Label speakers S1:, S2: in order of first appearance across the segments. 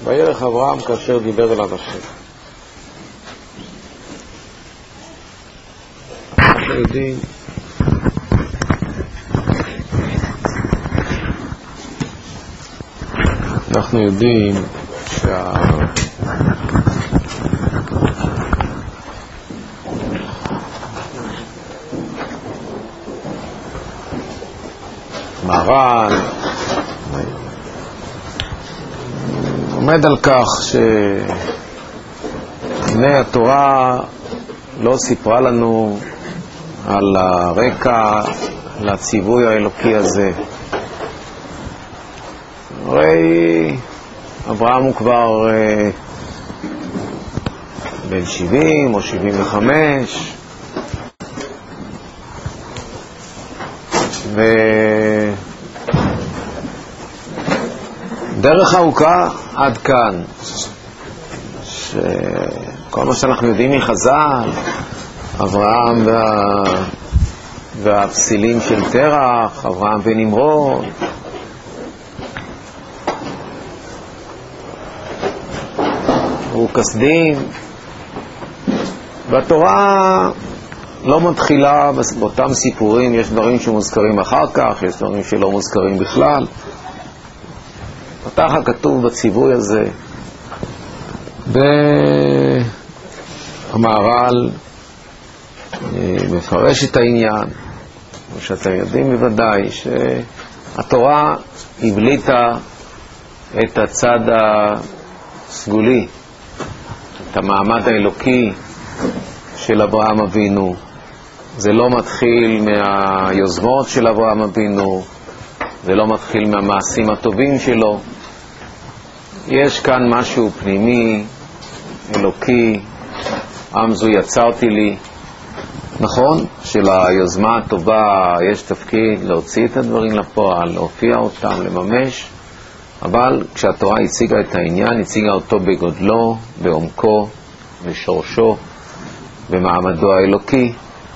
S1: וירך אברהם כאשר דיבר אליו השם. אנחנו יודעים מהר"ל עומד על כך שהנה התורה לא סיפרה לנו על הרקע לציווי האלוקי הזה. הרי אברהם הוא כבר בן 70 או 75, ודרך ארוכה עד כאן, שכל מה שאנחנו יודעים מחז"ל, אברהם והפסילים של תרח, אברהם ונמרוד, וכסדים. והתורה לא מתחילה באותם סיפורים, יש דברים שמוזכרים אחר כך, יש דברים שלא מוזכרים בכלל. פתח הכתוב בציווי הזה, והמהר"ל מפרש את העניין, ושאתם יודעים בוודאי שהתורה הבליטה את הצד הסגולי, את המעמד האלוקי של אברהם אבינו. זה לא מתחיל מהיוזמות של אברהם אבינו, זה לא מתחיל מהמעשים הטובים שלו. יש כאן משהו פנימי, אלוקי, עם זו יצרתי לי. נכון שליוזמה הטובה יש תפקיד להוציא את הדברים לפועל, להופיע אותם, לממש, אבל כשהתורה הציגה את העניין, הציגה אותו בגודלו, בעומקו, בשורשו, במעמדו האלוקי.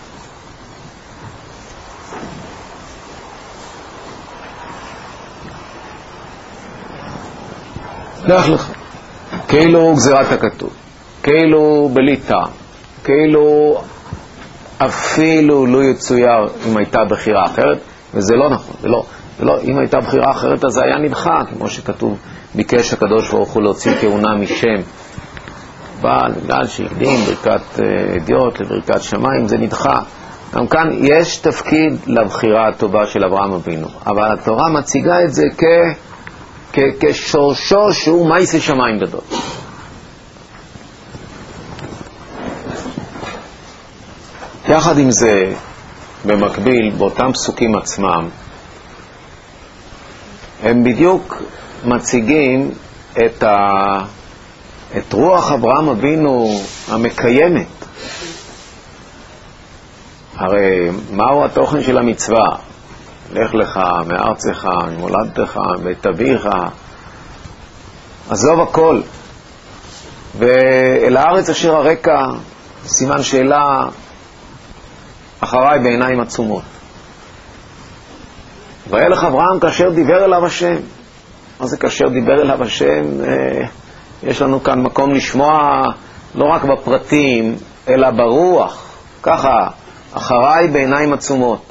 S1: לך, כאילו גזירת הכתוב, כאילו בליטה, כאילו אפילו לא יצויר אם הייתה בחירה אחרת, וזה לא נכון, זה לא, אם הייתה בחירה אחרת אז זה היה נדחה, כמו שכתוב, ביקש הקדוש ברוך הוא להוציא כהונה משם, אבל בגלל שהקדים ברכת אדיוט לברכת שמיים, זה נדחה. גם כאן יש תפקיד לבחירה הטובה של אברהם אבינו, אבל התורה מציגה את זה כשורשו שהוא מעשה שמיים גדול. יחד עם זה, במקביל, באותם פסוקים עצמם, הם בדיוק מציגים את רוח אברהם אבינו המקיימת. הרי מהו התוכן של המצווה? לך לך מארצך, ממולדתך, בית אביך, עזוב הכל, ואל הארץ אשר הרקע, סימן שאלה, אחריי בעיניים עצומות. וילך אברהם כאשר דיבר אליו השם. מה זה כאשר דיבר אליו השם? יש לנו כאן מקום לשמוע לא רק בפרטים, אלא ברוח. ככה, אחריי בעיניים עצומות.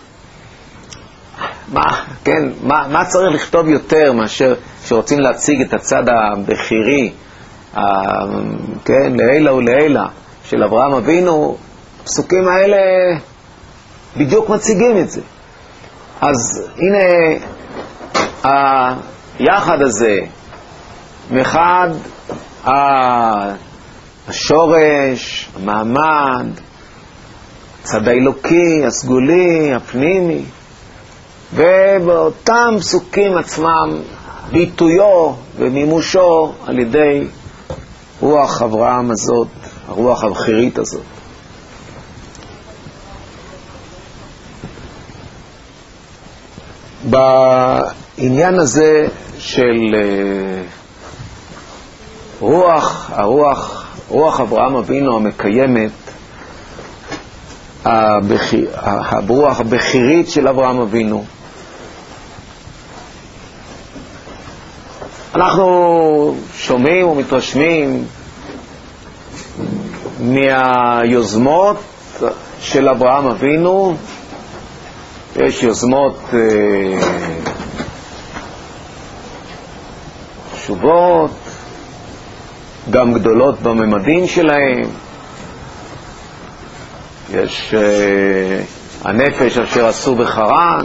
S1: מה צריך לכתוב יותר מאשר שרוצים להציג את הצד הבחירי, לעילה ולעילה של אברהם אבינו? הפסוקים האלה בדיוק מציגים את זה. אז הנה היחד הזה, מחד השורש, המעמד, הצד האלוקי, הסגולי, הפנימי, ובאותם פסוקים עצמם ביטויו ומימושו על ידי רוח אברהם הזאת, הרוח הבחירית הזאת. בעניין הזה של רוח אברהם אבינו המקיימת, הרוח הבחירית של אברהם אבינו, אנחנו שומעים ומתרשמים מהיוזמות של אברהם אבינו. יש יוזמות חשובות, גם גדולות בממדים שלהם. יש הנפש אשר עשו בחרן.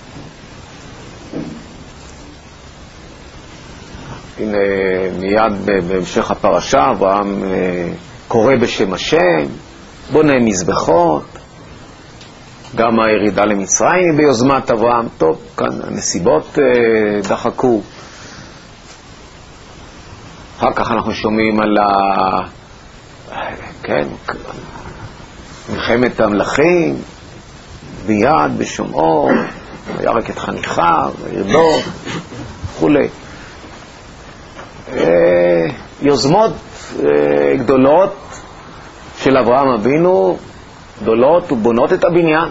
S1: הנה מיד בהמשך הפרשה אברהם קורא בשם השם, בונה מזבחות. גם הירידה למצרים היא ביוזמת אברהם. טוב, כאן הנסיבות דחקו. אחר כך אנחנו שומעים על מלחמת המלכים, ביד בשומעו, ירק את חניכיו, וירדו, וכולי. יוזמות גדולות של אברהם אבינו, גדולות ובונות את הבניין.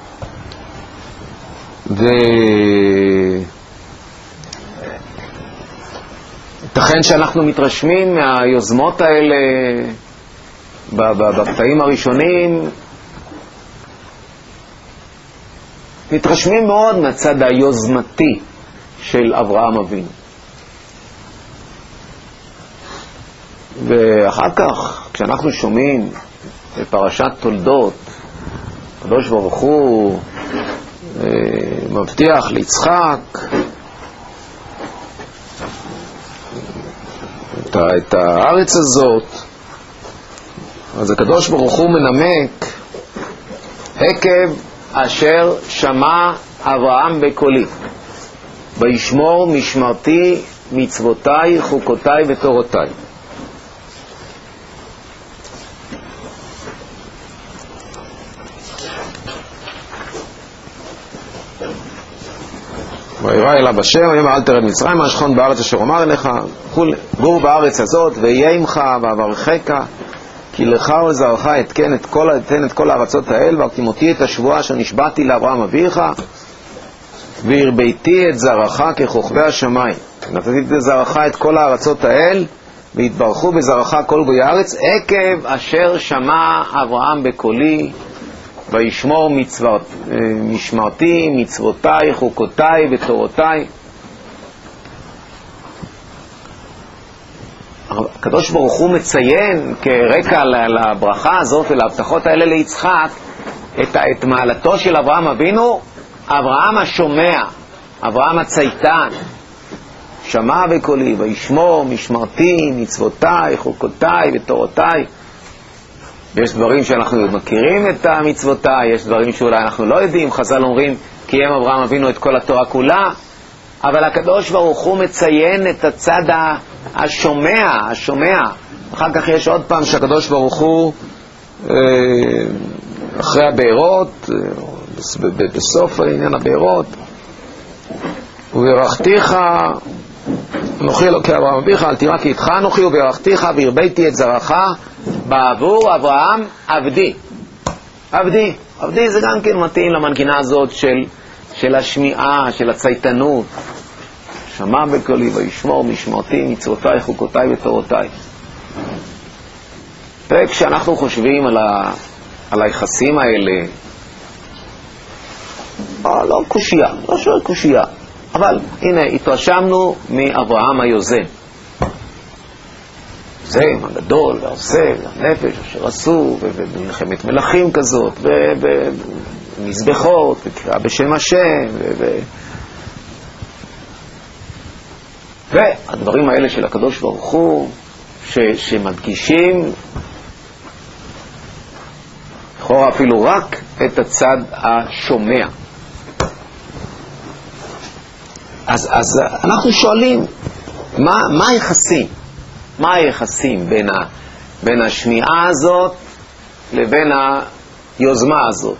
S1: ייתכן שאנחנו מתרשמים מהיוזמות האלה בקטעים הראשונים, מתרשמים מאוד מהצד היוזמתי של אברהם אבינו. ואחר כך, כשאנחנו שומעים בפרשת תולדות, הקדוש ברוך הוא מבטיח ליצחק את הארץ הזאת, אז הקדוש ברוך הוא מנמק, עקב אשר שמע אברהם בקולי, וישמור משמרתי מצוותיי חוקותיי ותורותיי. וירא אליו השם, ויאמר אל תרד מצרימה, אשכון בארץ אשר אומר אליך, גור בארץ הזאת, ואהיה עמך ואברכך, כי לך ולזרעך אתן את כל הארצות האל, והקדימותי את השבועה אשר נשבעתי לאברהם אביך, והרביתי את זרעך ככוכבי השמיים. נתתי את זרעך את כל הארצות האל, והתברכו בזרעך כל גויי הארץ, עקב אשר שמע אברהם בקולי, וישמור משמרתי מצוותיי חוקותיי ותורותיי. הקדוש ברוך הוא מציין כרקע לברכה הזאת ולהבטחות האלה ליצחק את מעלתו של אברהם אבינו, אברהם השומע, אברהם הצייתן. שמע בקולי, וישמור משמרתי מצוותיי חוקותיי ותורותיי. יש דברים שאנחנו מכירים את המצוותיי, יש דברים שאולי אנחנו לא יודעים. חז"ל אומרים קיים אברהם אבינו את כל התורה כולה, אבל הקדוש ברוך הוא מציין את הצד השומע. אחר כך יש עוד פעם שהקדוש ברוך הוא אחרי הבארות, בסוף העניין הבארות, וברכתיך אנוכי אלוקי אברהם אביך, אל תירא כי איתך אנוכי, וברכתיך והרביתי את זרעך בעבור אברהם עבדי. עבדי זה גם כן מתאים למנגינה הזאת של השמיעה, של הצייתנות. שמע בקולי, וישמור משמרתי מצוותיי חוקותיי ותורותיי. וכשאנחנו חושבים על היחסים האלה, לא קושיה, לא שואל קושיה, אבל הנה התרשמנו מאברהם היוזם. זה הגדול והעושה והנפש אשר עשו, ובמלחמת מלכים כזאת, ומזבחות, וקרא בשם השם, והדברים האלה של הקדוש ברוך הוא, שמדגישים לכאורה אפילו רק את הצד השומע. אז אנחנו שואלים, מה היחסים בין השמיעה הזאת לבין היוזמה הזאת?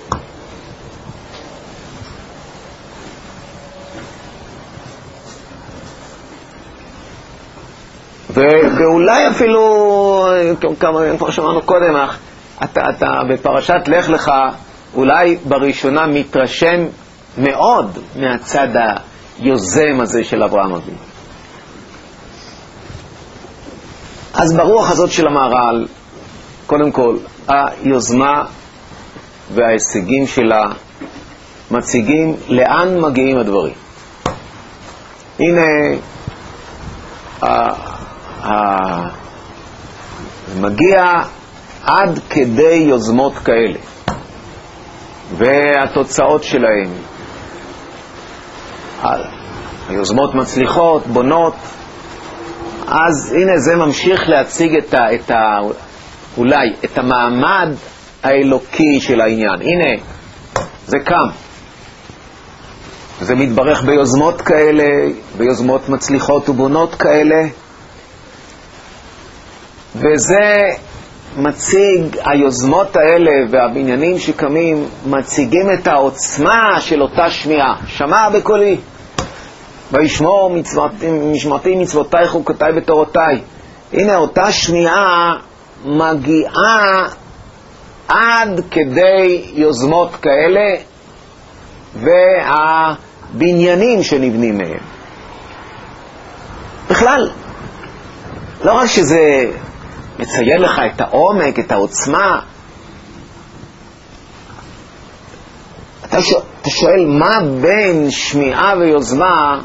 S1: ואולי אפילו, כמו שאמרנו קודם, אתה בפרשת לך לך אולי בראשונה מתרשם מאוד מהצד היוזם הזה של אברהם אבינו. אז ברוח הזאת של המהר"ל, קודם כל, היוזמה וההישגים שלה מציגים לאן מגיעים הדברים. הנה, מגיע עד כדי יוזמות כאלה, והתוצאות שלהם. היוזמות מצליחות, בונות, אז הנה זה ממשיך להציג אולי את המעמד האלוקי של העניין. הנה, זה קם. זה מתברך ביוזמות כאלה, ביוזמות מצליחות ובונות כאלה, וזה מציג, היוזמות האלה והבניינים שקמים מציגים את העוצמה של אותה שמיעה. שמע בקולי וישמור משמרתי מצוותיי חוקותיי ותורותיי. הנה אותה שמיעה מגיעה עד כדי יוזמות כאלה והבניינים שנבנים מהם. בכלל, לא רק שזה מציין לך את העומק, את העוצמה, אתה שואל מה בין שמיעה ויוזמה.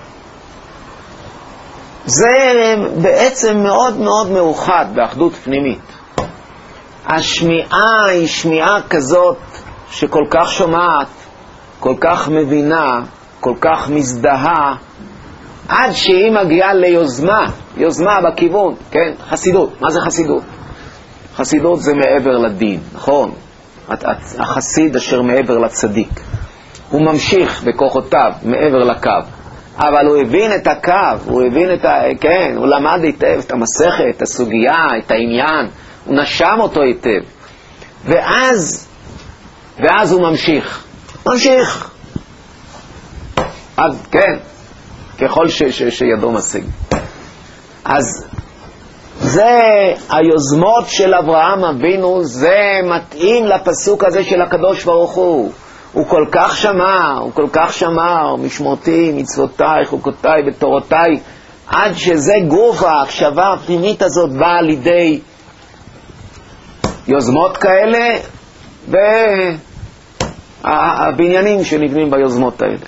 S1: זה בעצם מאוד מאוד מאוחד באחדות פנימית. השמיעה היא שמיעה כזאת שכל כך שומעת, כל כך מבינה, כל כך מזדהה, עד שהיא מגיעה ליוזמה, יוזמה בכיוון, כן? חסידות. מה זה חסידות? חסידות זה מעבר לדין, נכון? החסיד אשר מעבר לצדיק. הוא ממשיך בכוחותיו מעבר לקו. אבל הוא הבין את הקו, הוא הבין כן, הוא למד היטב את המסכת, את הסוגיה, את העניין, הוא נשם אותו היטב. ואז הוא ממשיך. עד, כן, ככל שידו משיג. אז זה היוזמות של אברהם אבינו, זה מתאים לפסוק הזה של הקדוש ברוך הוא. הוא כל כך שמר, משמורתי, מצוותיי, חוקותיי ותורותיי, עד שזה גוף ההקשבה הפנימית הזאת באה לידי יוזמות כאלה, והבניינים שנבנים ביוזמות האלה.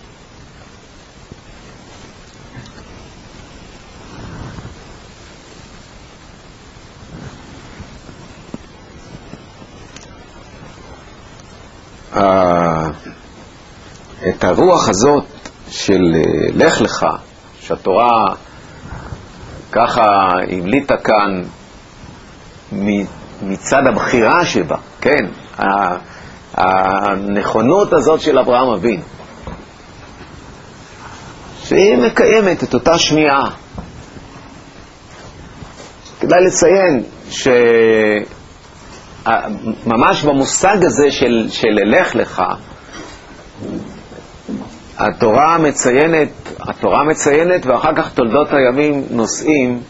S1: את הרוח הזאת של לך לך, שהתורה ככה הבליטה כאן מצד הבחירה שבה, כן, הנכונות הזאת של אברהם אבינו, שהיא מקיימת את אותה שמיעה. כדאי לציין ממש במושג הזה של לך לך, התורה מציינת ואחר כך תולדות הימים נושאים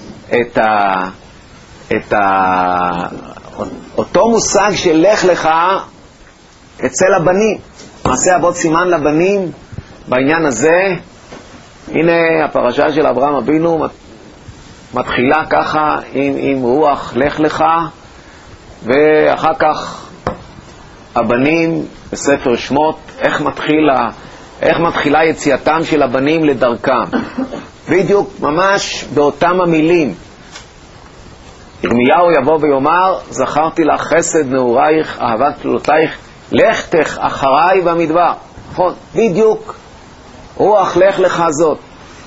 S1: אותו מושג של לך לך אצל הבנים. מעשה אבות סימן לבנים בעניין הזה. הנה הפרשה של אברהם אבינו מתחילה ככה עם רוח לך לך, ואחר כך הבנים בספר שמות, איך מתחילה יציאתם של הבנים לדרכם. בדיוק ממש באותם המילים. ירמיהו יבוא ויאמר, זכרתי לך חסד נעורייך, אהבת כלולותייך, לכתך אחריי במדבר. נכון, בדיוק רוח לך לך זאת.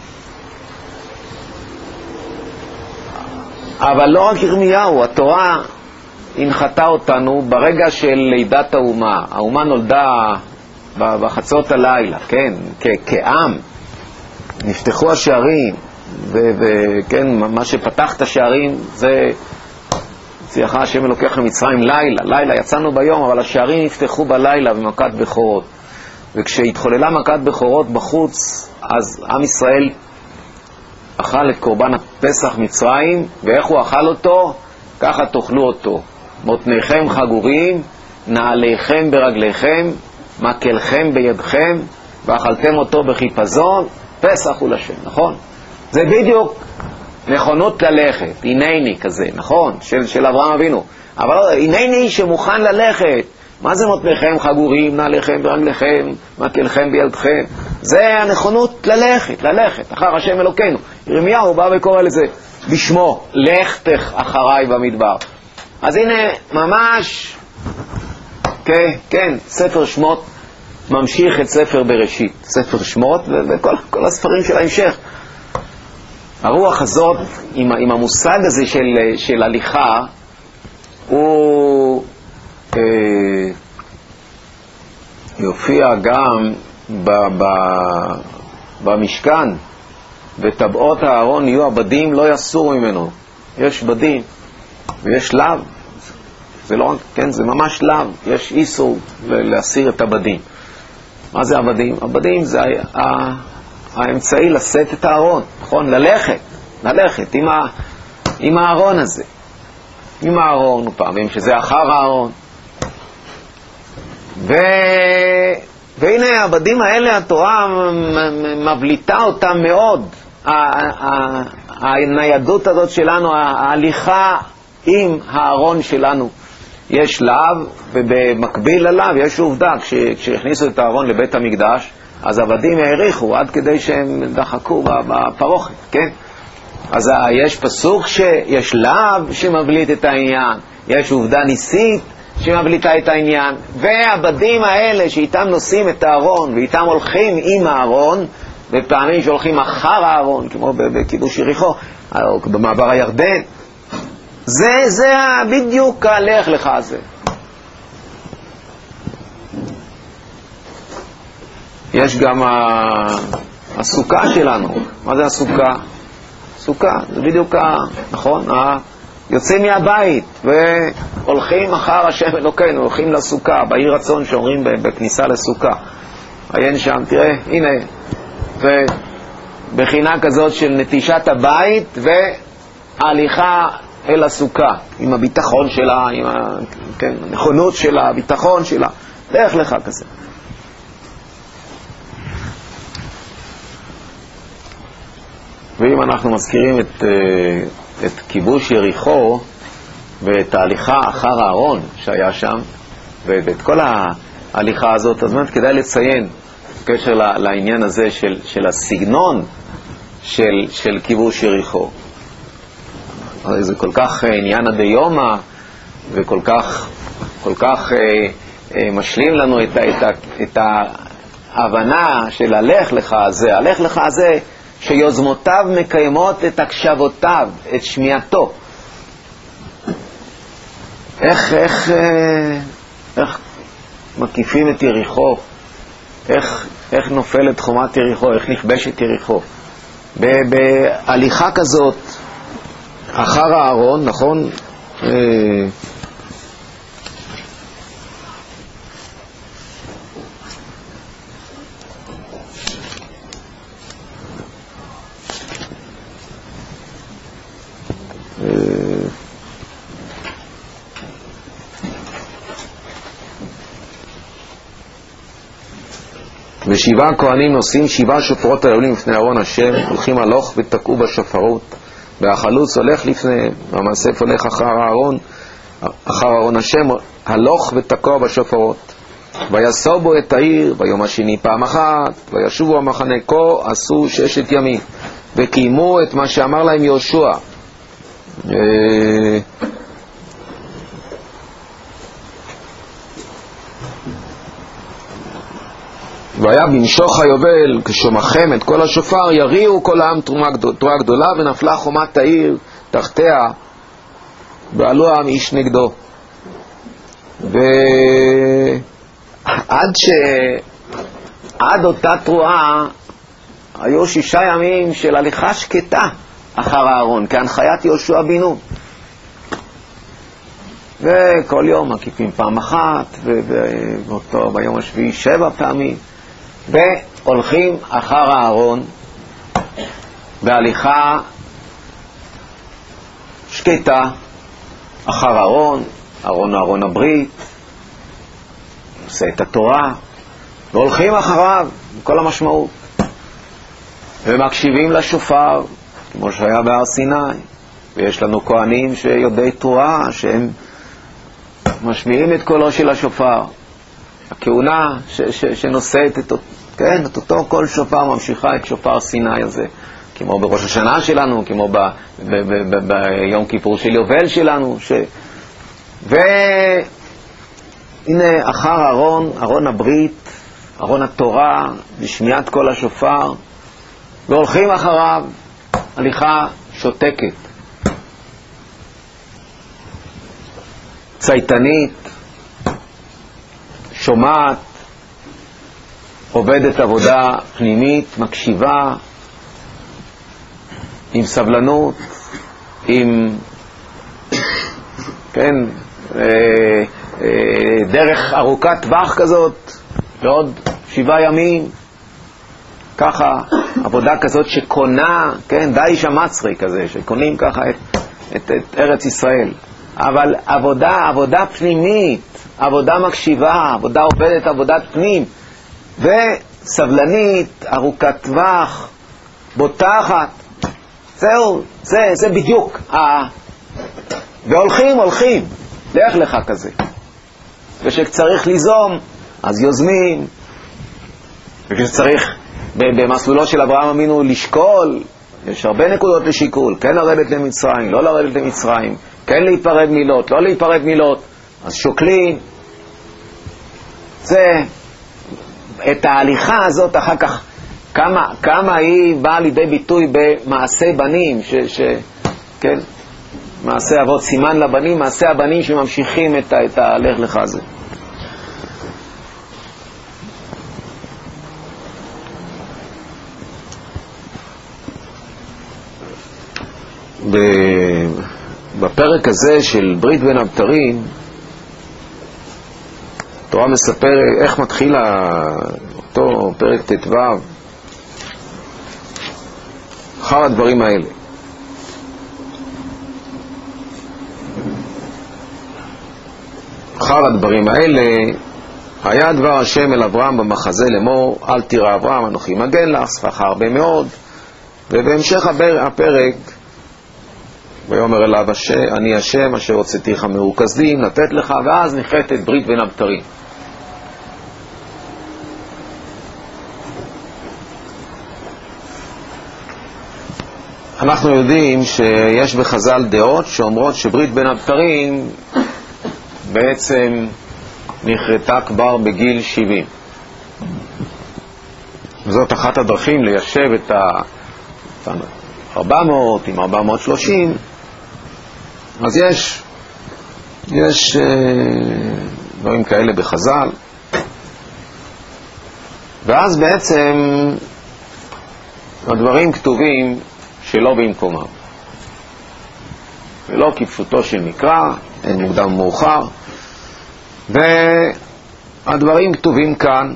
S1: אבל לא רק ירמיהו, התורה הנחתה אותנו ברגע של לידת האומה. האומה נולדה בחצות הלילה, כן, כעם. נפתחו השערים, וכן, מה שפתח את השערים זה צייך השם אלוקיך ממצרים לילה יצאנו ביום, אבל השערים נפתחו בלילה במכת בכורות. וכשהתחוללה מכת בכורות בחוץ, אז עם ישראל אכל את קורבן הפסח מצרים, ואיך הוא אכל אותו? ככה תאכלו אותו. מותניכם חגורים, נעליכם ברגליכם, מקלכם בידכם, ואכלתם אותו בחיפזון, פסח הוא לשם, נכון? זה בדיוק נכונות ללכת, הנני כזה, נכון? של אברהם אבינו. אבל לא, הנני שמוכן ללכת. מה זה מותניכם חגורים, נעליכם ברגליכם, מקלכם בידכם? זה הנכונות ללכת, אחר השם אלוקינו. ירמיהו בא וקורא לזה בשמו, לכתך אחריי במדבר. אז הנה, ממש, כן, ספר שמות ממשיך את ספר בראשית, ספר שמות וכל הספרים של ההמשך. הרוח הזאת, עם המושג הזה של הליכה, הוא יופיע גם במשכן. וטבעות הארון יהיו הבדים, לא יסורו ממנו. יש בדים ויש לב, זה לא, כן, זה ממש לב, יש איסור להסיר את הבדים. מה זה הבדים? הבדים זה האמצעי לשאת את הארון, נכון? ללכת עם הארון הזה, עם הארון, פעמים שזה אחר הארון. והנה הבדים האלה התורה מבליטה אותם מאוד. הניידות הזאת שלנו, ההליכה עם הארון שלנו, יש לב, ובמקביל ללב יש עובדה. כשהכניסו את הארון לבית המקדש, אז עבדים העריכו עד כדי שהם דחקו בפרוכת, כן? אז יש פסוק שיש לב שמבליט את העניין, יש עובדה ניסית שמבליטה את העניין, והבדים האלה שאיתם נושאים את הארון ואיתם הולכים עם הארון, בפעמים שהולכים אחר הארון, כמו בכיבוש יריחו או במעבר הירדן, זה בדיוק הלך לך הזה. יש גם הסוכה שלנו. מה זה הסוכה? סוכה, זה בדיוק, נכון? יוצאים מהבית והולכים אחר השם אלוקינו, הולכים לסוכה, בעיר רצון שאומרים בכניסה לסוכה. עיין שם, תראה, הנה, ובחינה כזאת של נטישת הבית וההליכה אל הסוכה, עם הביטחון שלה, עם הנכונות שלה, הביטחון שלה, דרך לך כזה. ואם אנחנו מזכירים את כיבוש יריחו ואת ההליכה אחר הארון שהיה שם, ואת כל ההליכה הזאת, אז באמת כדאי לציין בקשר לעניין הזה של הסגנון של כיבוש יריחו. הרי זה כל כך עניין הדיומא, וכל כך משלים לנו את ההבנה של הלך לך הזה. הלך לך הזה שיוזמותיו מקיימות את הקשבותיו, את שמיעתו. איך מקיפים את יריחו, איך נופלת חומת יריחו, איך נכבשת יריחו. בהליכה כזאת אחר הארון, נכון? ושבעה כהנים נושאים 7 שופרות העולים לפני ארון השם, הולכים הלוך ותקעו בשופרות, והחלוץ הולך לפניהם, והמאסף הולך אחר ארון השם, הלוך ותקוע בשופרות. ויסובו את העיר ביום השני פעם אחת, וישובו המחנה כה עשו 6 ימים, וקיימו את מה שאמר להם יהושע. והיה במשוך היובל, כשומכם את כל השופר, יריעו כל העם תרועה גדולה, ונפלה חומת העיר תחתיה, ועלו העם איש נגדו. עד אותה תרועה היו 6 ימים של הליכה שקטה אחר הארון, כהנחיית יהושע בן נון. וכל יום מקיפים פעם אחת, וביום השביעי 7 פעמים, והולכים אחר הארון בהליכה שקטה אחר הארון, ארון הברית, עושה את התורה, והולכים אחריו, כל המשמעות, ומקשיבים לשופר, כמו שהיה בהר סיני, ויש לנו כהנים שיודעי תורה, שהם משמיעים את קולו של השופר. הכהונה שנושאת את אותו קול שופר ממשיכה את שופר סיני הזה, כמו בראש השנה שלנו, כמו ביום כיפור של יובל שלנו. והנה אחר ארון הברית, ארון התורה, בשמיעת קול השופר, והולכים אחריו הליכה שותקת, צייתנית, שומעת, עובדת עבודה פנימית, מקשיבה, עם סבלנות, עם דרך ארוכת טווח כזאת, לעוד 7 ימים, ככה, עבודה כזאת שקונה, די שמצרי כזה, שקונים ככה את ארץ ישראל. אבל עבודה פנימית, עבודה מקשיבה, עבודה עובדת, עבודת פנים, וסבלנית, ארוכת טווח, בוטחת. זהו, זה בדיוק. והולכים, דרך לך כזה. וכשצריך ליזום, אז יוזמים. וכשצריך במסלולו של אברהם אבינו לשקול, יש הרבה נקודות לשיקול, כן לרדת למצרים, לא לרדת למצרים, כן להיפרד מילות, לא להיפרד מילות, אז שוקלים. זה, את ההליכה הזאת אחר כך, כמה היא באה לידי ביטוי במעשה בנים, כן, מעשה אבות סימן לבנים, מעשה הבנים שממשיכים את ההלך לך הזה. בפרק הזה של ברית בין הבתרים, התורה מספר איך מתחיל אותו פרק ט"ו, אחר הדברים האלה. אחר הדברים האלה היה דבר השם אל אברהם במחזה לאמור, אל תירא אברהם, אנוכי מגן לך, שפחה הרבה מאוד. ובהמשך הפרק, ויאמר אליו אני השם אשר הוצאתיך מאור כשדים לתת לך, ואז נחרטת ברית בין הבתרים. אנחנו יודעים שיש בחז"ל דעות שאומרות שברית בין הבתרים בעצם נחרטה כבר בגיל 70. וזאת אחת הדרכים ליישב את 400 עם 430. אז יש דברים כאלה בחז"ל. ואז בעצם הדברים כתובים שלא במקומם, ולא כפשוטו של מקרא, אין מוקדם מאוחר. והדברים כתובים כאן,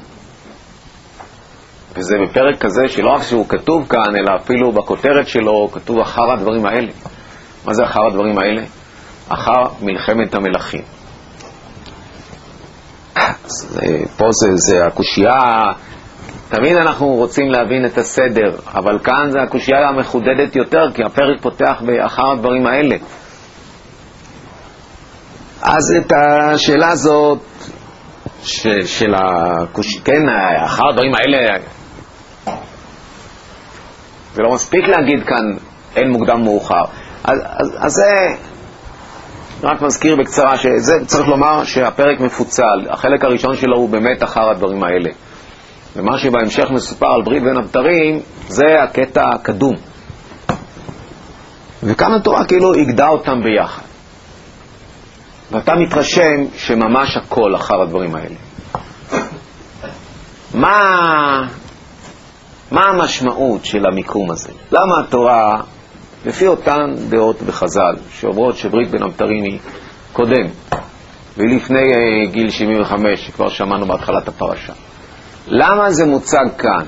S1: וזה בפרק כזה שלא רק שהוא כתוב כאן, אלא אפילו בכותרת שלו כתוב אחר הדברים האלה. מה זה אחר הדברים האלה? אחר מלחמת המלכים. פה זה הקושייה, תמיד אנחנו רוצים להבין את הסדר, אבל כאן זה הקושייה המחודדת יותר, כי הפרק פותח באחר הדברים האלה. אז את השאלה הזאת של כן, אחר הדברים האלה, זה לא מספיק להגיד כאן אין מוקדם מאוחר. אז זה רק מזכיר בקצרה שזה צריך לומר שהפרק מפוצל. החלק הראשון שלו הוא באמת אחר הדברים האלה, ומה שבהמשך מסופר על ברית בין הבתרים זה הקטע הקדום, וכאן התורה כאילו הגדה אותם ביחד, ואתה מתרשם שממש הכל אחר הדברים האלה. מה המשמעות של המיקום הזה? למה התורה, לפי אותן דעות בחז"ל שאומרות שברית בין הבתרים היא קודם והיא לפני גיל 75 שכבר שמענו בהתחלת הפרשה, למה זה מוצג כאן?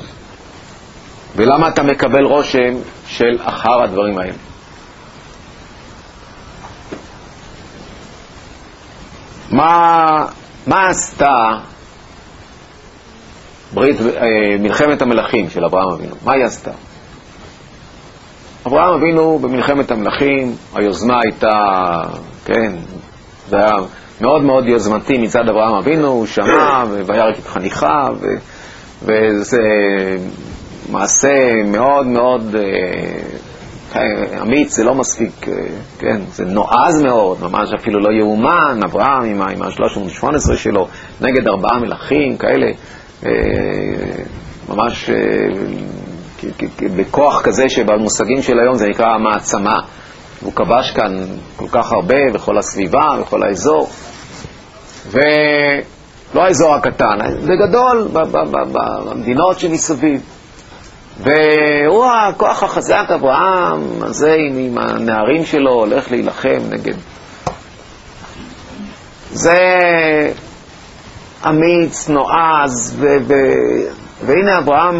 S1: ולמה אתה מקבל רושם של אחר הדברים האלה? מה עשתה מלחמת המלכים של אברהם אבינו? מה היא עשתה? אברהם אבינו במלחמת המלכים, היוזמה הייתה, כן, זה היה מאוד מאוד יוזמתי מצד אברהם אבינו, הוא שמע וירק את חניכה, וזה מעשה מאוד מאוד אמיץ, זה לא מספיק, כן, זה נועז מאוד, ממש אפילו לא יאומן, אברהם עם ה-318 שלו, נגד 4 מלכים כאלה, ממש בכוח כזה שבמושגים של היום זה נקרא מעצמה. הוא כבש כאן כל כך הרבה בכל הסביבה, בכל האזור, ולא האזור הקטן, זה גדול במדינות שמסביב. והוא הכוח החזק, אברהם הזה עם הנערים שלו הולך להילחם נגד. זה אמיץ, נועז, והנה אברהם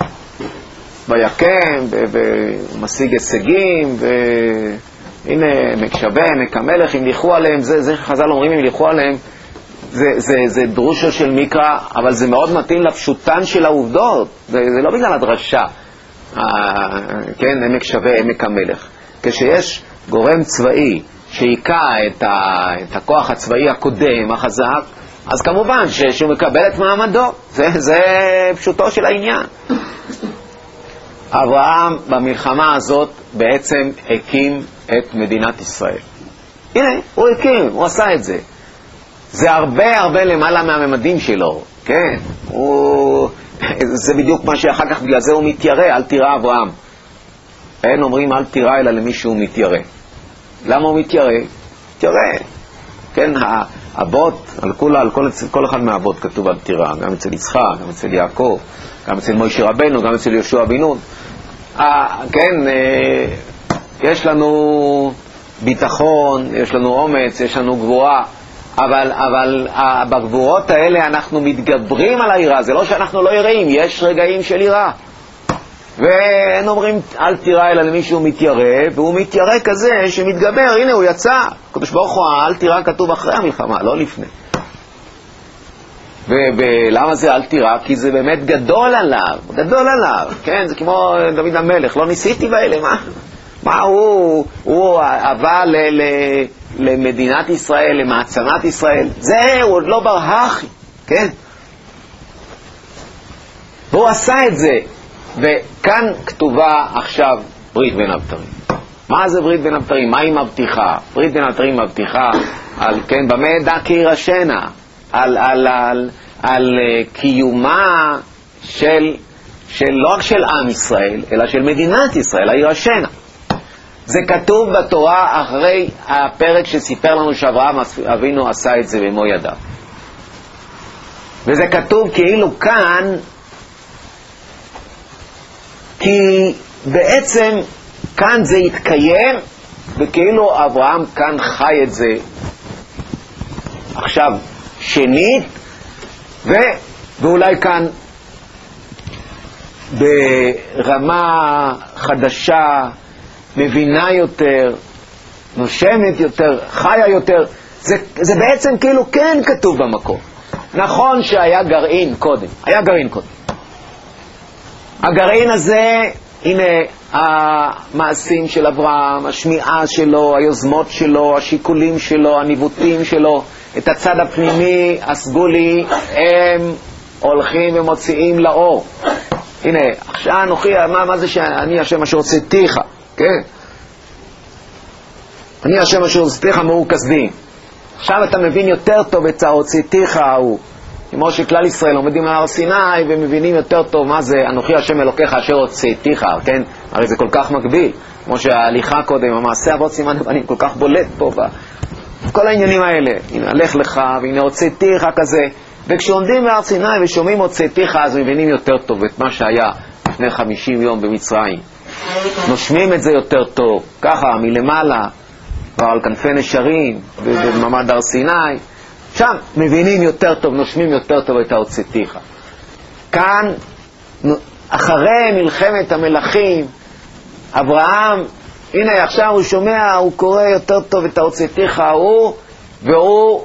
S1: ויקם ומשיג הישגים, והנה עמק שווה, עמק המלך, המליכו עליהם, זה חז"ל אומרים המליכו עליהם, זה דרושו של מקרא, אבל זה מאוד מתאים לפשוטן של העובדות, זה לא בגלל הדרשה, כן, עמק שווה, עמק המלך. כשיש גורם צבאי שיקע את הכוח הצבאי הקודם, החזק, אז כמובן שהוא מקבל את מעמדו, זה פשוטו של העניין. אברהם במלחמה הזאת בעצם הקים את מדינת ישראל. הנה, הוא הקים, הוא עשה את זה. זה הרבה למעלה מהממדים שלו, כן? זה בדיוק מה שאחר כך, בגלל זה הוא מתיירא, אל תירא אברהם. אין אומרים אל תירא אלא למי שהוא מתיירא. למה הוא מתיירא? מתיירא. כן, האבות, על כל אחד מהאבות כתוב אל תירא, גם אצל יצחק, גם אצל יעקב, גם אצל משה רבנו, גם אצל יהושע בן נון. כן, יש לנו ביטחון, יש לנו אומץ, יש לנו גבורה, אבל בגבורות האלה אנחנו מתגברים על היראה. זה לא שאנחנו לא יראים, יש רגעים של יראה. ואין אומרים אל תירא אלא למי שהוא מתיירא, והוא מתיירא כזה שמתגבר. הנה הוא יצא, הקדוש ברוך הוא, אל תירא כתוב אחרי המלחמה, לא לפני. ולמה זה אל תירא? כי זה באמת גדול עליו, כן? זה כמו דוד המלך, לא ניסיתי באלה, מה הוא אהבה למדינת ישראל, למעצמת ישראל, הוא עוד לא ברהכי, כן? והוא עשה את זה, וכאן כתובה עכשיו ברית בין הבתרים. מה זה ברית בין הבתרים? מה היא מבטיחה? ברית בין הבתרים מבטיחה על, כן, במה ידע כי ירשנה, על קיומה לא רק של עם ישראל, אלא של מדינת ישראל, הירשנה. זה כתוב בתורה אחרי הפרק שסיפר לנו שאברהם אבינו עשה את זה במו ידיו. וזה כתוב כאילו כאן, כי בעצם כאן זה יתקיים, וכאילו אברהם כאן חי את זה עכשיו שנית, ואולי כאן ברמה חדשה, מבינה יותר, נושמת יותר, חיה יותר. זה בעצם כאילו כן כתוב במקום. נכון שהיה גרעין קודם, הגרעין הזה, הנה המעשים של אברהם, השמיעה שלו, היוזמות שלו, השיקולים שלו, הניווטים שלו, את הצד הפנימי, הסגולי, הם הולכים ומוציאים לאור. הנה, עכשיו אנוכי, מה זה שאני השם אשר הוצאתיך, כן? אני השם אשר הוצאתיך מאור כסדים. עכשיו אתה מבין יותר טוב את ההוצאתיך ההוא. כמו שכלל ישראל עומדים על הר סיני ומבינים יותר טוב מה זה אנוכי השם אלוקיך אשר הוצאתיך, כן? הרי זה כל כך מקביל. כמו שההליכה קודם, המעשה אבות סימן לבנים כל כך בולט פה כל העניינים האלה. הנה, לך לך, והנה הוצאתיך כזה. וכשעומדים בהר סיני ושומעים הוצאתיך, אז מבינים יותר טוב את מה שהיה לפני 50 יום במצרים. נושמים את זה יותר טוב, ככה, מלמעלה, ועל כנפי נשרים, במעמד הר סיני. שם מבינים יותר טוב, נושמים יותר טוב את ההוצאתיך. כאן, אחרי מלחמת המלכים, אברהם, הנה עכשיו הוא שומע, הוא קורא יותר טוב את ההוצאתיך ההוא, והוא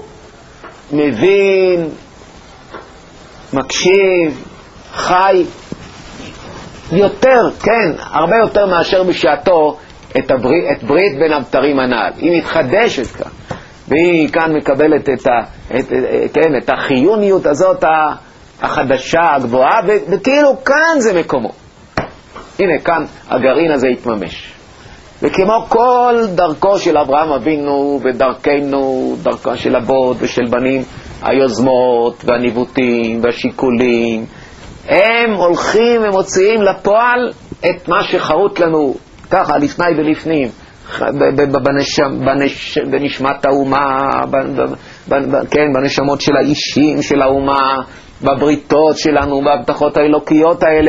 S1: מבין, מקשיב, חי יותר, כן, הרבה יותר מאשר בשעתו את ברית בין הבתרים הנ"ל. היא מתחדשת כאן, והיא כאן מקבלת את החיוניות הזאת החדשה, הגבוהה, וכאילו כאן זה מקומו. הנה, כאן הגרעין הזה יתממש. וכמו כל דרכו של אברהם אבינו ודרכנו, דרכו של אבות ושל בנים, היוזמות והניווטים והשיקולים, הם הולכים ומוציאים לפועל את מה שחרוט לנו ככה לפני ולפנים, בנשמת האומה, כן, בנשמות של האישים של האומה, בבריתות שלנו, בהבטחות האלוקיות האלה.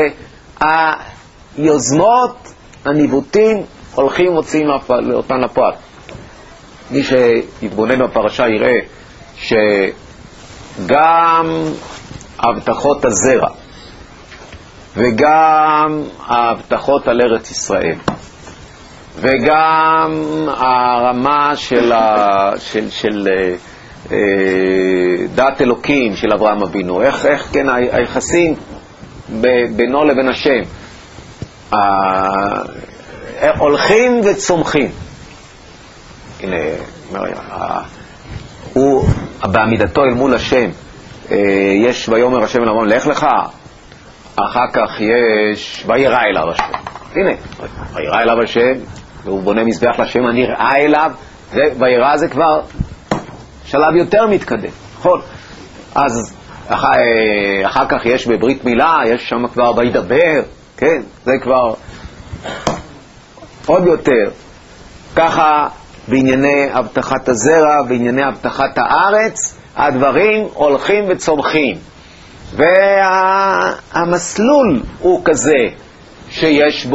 S1: היוזמות, הניווטים, הולכים ומוציאים אותן לפועל. מי שיתבונן בפרשה יראה שגם ההבטחות הזרע וגם ההבטחות על ארץ ישראל וגם הרמה של דעת אלוקים של אברהם אבינו, איך כן היחסים בינו לבין השם הולכים וצומחים. הנה, הוא בעמידתו אל מול השם, יש ויאמר השם אל אברהם לך לך, אחר כך יש וירא אליו השם. הנה, וירא אליו השם, והוא בונה מזבח לשם הנראה אליו, וירא זה כבר שלב יותר מתקדם, נכון? אז אחר כך יש בברית מילה, יש שם כבר וידבר, כן? זה כבר עוד יותר. ככה בענייני הבטחת הזרע, בענייני הבטחת הארץ, הדברים הולכים וצומחים. והמסלול הוא כזה שיש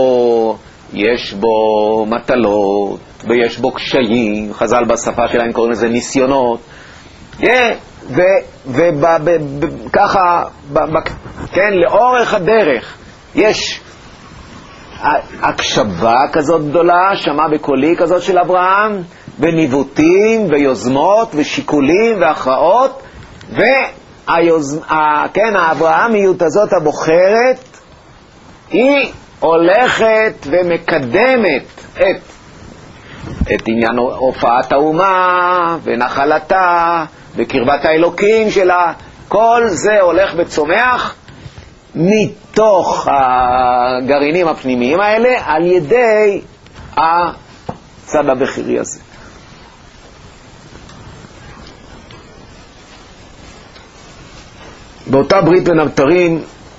S1: בו מטלות ויש בו קשיים, חז"ל בשפה שלהם קוראים לזה ניסיונות, וככה כן, לאורך הדרך יש הקשבה כזאת גדולה, שמע בקולי כזאת של אברהם, וניווטים ויוזמות ושיקולים והכרעות, כן, האברהמיות הזאת הבוחרת היא הולכת ומקדמת את עניין הופעת האומה ונחלתה וקרבת האלוקים שלה. כל זה הולך וצומח מתוך הגרעינים הפנימיים האלה על ידי הצד הבחירי הזה. באותה ברית בין הבתרים,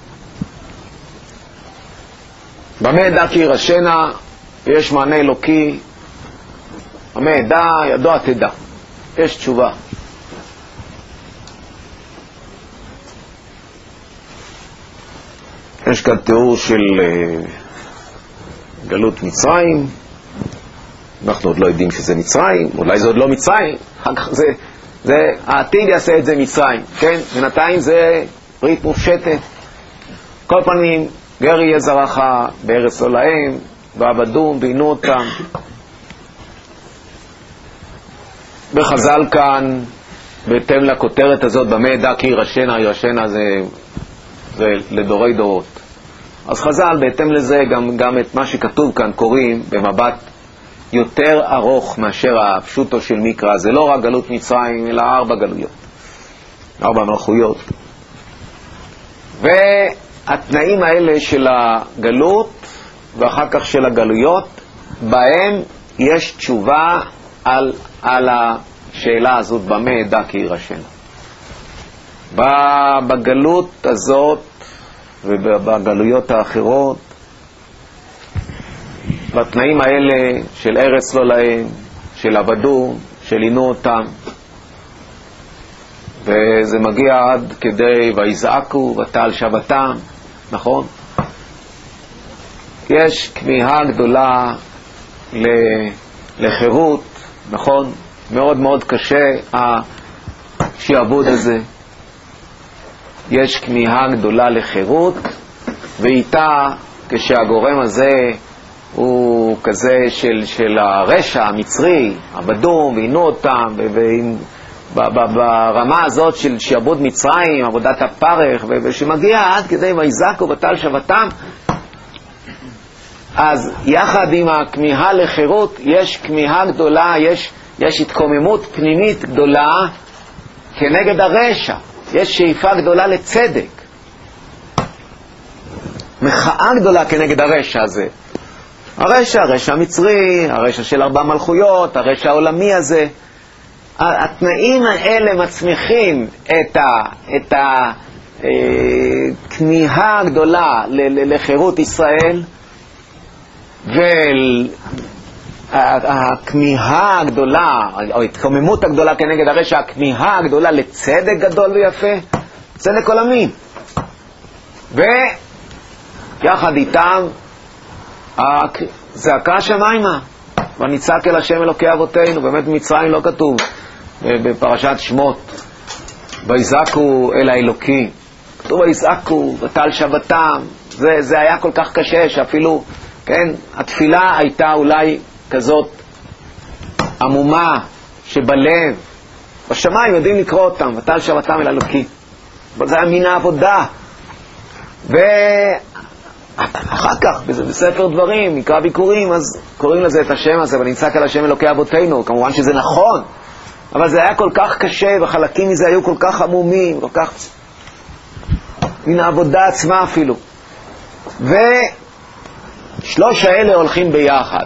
S1: במה ידע כי ירשנה, יש מענה אלוקי. במה ידע, ידוע תדע, יש תשובה. יש כאן תיאור של גלות מצרים. אנחנו עוד לא יודעים שזה מצרים, אולי זה עוד לא מצרים, אחר כך זה העתיד יעשה את זה מצרים, כן? בינתיים זה ברית מופשטת. כל פנים, גר יהיה זרעך בארץ לא להם, ועבדום ועינו אותם. בחז"ל כאן, בהתאם לכותרת הזאת, במה ידע כי ירשנה, ירשנה זה לדורי דורות. אז חז"ל בהתאם לזה גם את מה שכתוב כאן קוראים במבט יותר ארוך מאשר הפשוטו של מקרא. זה לא רק גלות מצרים, אלא 4 גלויות, 4 מלכויות. והתנאים האלה של הגלות ואחר כך של הגלויות, בהם יש תשובה על השאלה הזאת, במה ידע כי ירשנה. בגלות הזאת ובגלויות האחרות, בתנאים האלה של ארץ לא להם, של עבדו, של עינו אותם, וזה מגיע עד כדי ויזעקו ותעל שבתם, נכון? יש כמיהה גדולה לחירות, נכון? מאוד מאוד קשה השעבוד הזה. יש כמיהה גדולה לחירות, ואיתה כשהגורם הזה הוא כזה של הרשע המצרי, עבדום ועינו אותם, ברמה הזאת של שעבוד מצרים, עבודת הפרך, ושמגיע עד כדי ויזעקו ותעל שבתם, אז יחד עם הכמיהה לחירות יש כמיהה גדולה, יש התקוממות פנימית גדולה כנגד הרשע, יש שאיפה גדולה לצדק, מחאה גדולה כנגד הרשע הזה. הרשע המצרי, הרשע של 4 מלכויות, הרשע העולמי הזה. התנאים האלה מצמיחים את הכמיהה הגדולה לחירות ישראל, והכמיהה הגדולה, או התקוממות הגדולה כנגד הרשע, הכמיהה הגדולה לצדק גדול ויפה, צדק עולמי. ויחד איתם זעקה השמיימה, ונצעק אל השם אלוקי אבותינו. באמת במצרים לא כתוב, בפרשת שמות, ויזעקו אל האלוקים, כתוב ויזעקו ותל שבתם. זה היה כל כך קשה שאפילו, כן, התפילה הייתה אולי כזאת עמומה שבלב. בשמיים יודעים לקרוא אותם, ותל שבתם אל האלוקים, אבל זה היה מן העבודה. אחר כך, בספר דברים, מקרא ביקורים, אז קוראים לזה את השם הזה, ונצעק אל השם אלוקי אבותינו. כמובן שזה נכון, אבל זה היה כל כך קשה, וחלקים מזה היו כל כך עמומים, כל כך מן העבודה עצמה אפילו. ושלוש האלה הולכים ביחד.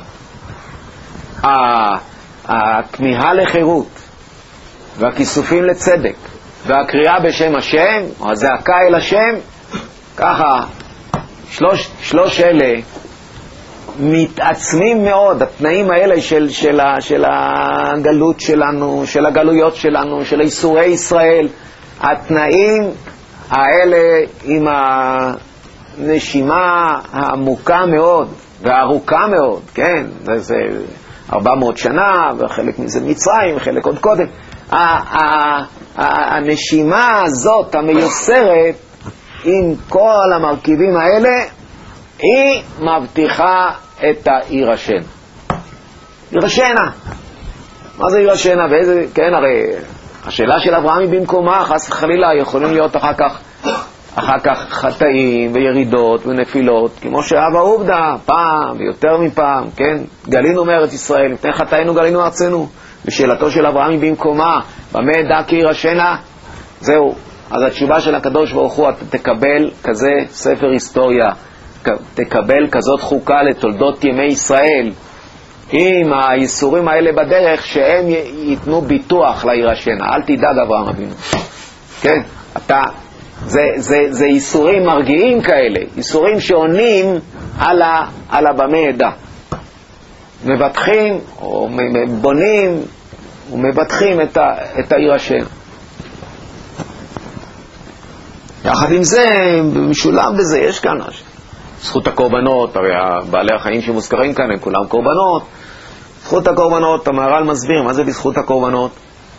S1: הכמיהה לחירות, והכיסופים לצדק, והקריאה בשם השם, או הזעקה אל השם, ככה, שלוש אלה מתעצמים מאוד. התנאים האלה של הגלות שלנו, של הגלויות שלנו, של איסורי ישראל, התנאים האלה עם הנשימה העמוקה מאוד והארוכה מאוד, כן, זה 400 שנה, וחלק מזה מצרים, וחלק עוד קודם. הנשימה הזאת המיוסרת עם כל המרכיבים האלה, היא מבטיחה את העיר השן. עיר השנה. מה זה עיר השנה? ואיזה, כן, הרי השאלה של אברהם היא במקומה, חס וחלילה, יכולים להיות אחר כך חטאים וירידות ונפילות, כמו שאבא עובדה, פעם ויותר מפעם, כן? גלינו מארץ ישראל, לפני חטאינו גלינו ארצנו. ושאלתו של אברהם היא במקומה, במה אדע כי עיר השנה? זהו. אז התשובה של הקדוש ברוך הוא, אתה תקבל כזה ספר היסטוריה, תקבל כזאת חוקה לתולדות ימי ישראל, עם הייסורים האלה בדרך, שהם ייתנו ביטוח לעיר השנה. אל תדאג אברהם אבינו, כן? זה ייסורים מרגיעים כאלה, ייסורים שעונים על הבמה עדה, מבטחים או בונים ומבטחים את העיר השנה. יחד עם זה, משולב בזה, יש כאן זכות הקורבנות. הרי בעלי החיים שמוזכרים כאן הם כולם קורבנות. זכות הקורבנות, המהר"ל מסביר מה זה בזכות הקורבנות.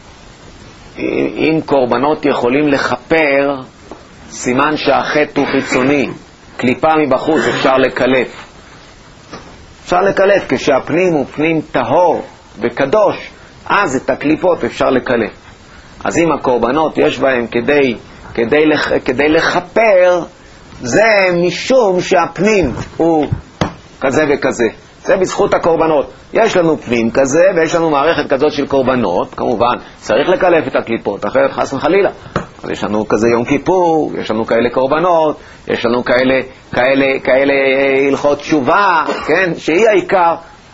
S1: אם קורבנות יכולים לחפר, סימן שהחטא הוא חיצוני, קליפה מבחוץ אפשר לקלף. אפשר לקלף כשהפנים הוא פנים טהור וקדוש, אז את הקליפות אפשר לקלף. אז אם הקורבנות יש בהם כדי לחפר, זה משום שהפנים הוא כזה וכזה. זה בזכות הקורבנות. יש לנו פנים כזה ויש לנו מערכת כזאת של קורבנות, כמובן צריך לקלף את הקליפות, אחרת חס וחלילה. אז יש לנו כזה יום כיפור, יש לנו כאלה קורבנות, יש לנו כאלה הלכות תשובה, כן, שהיא העיקר,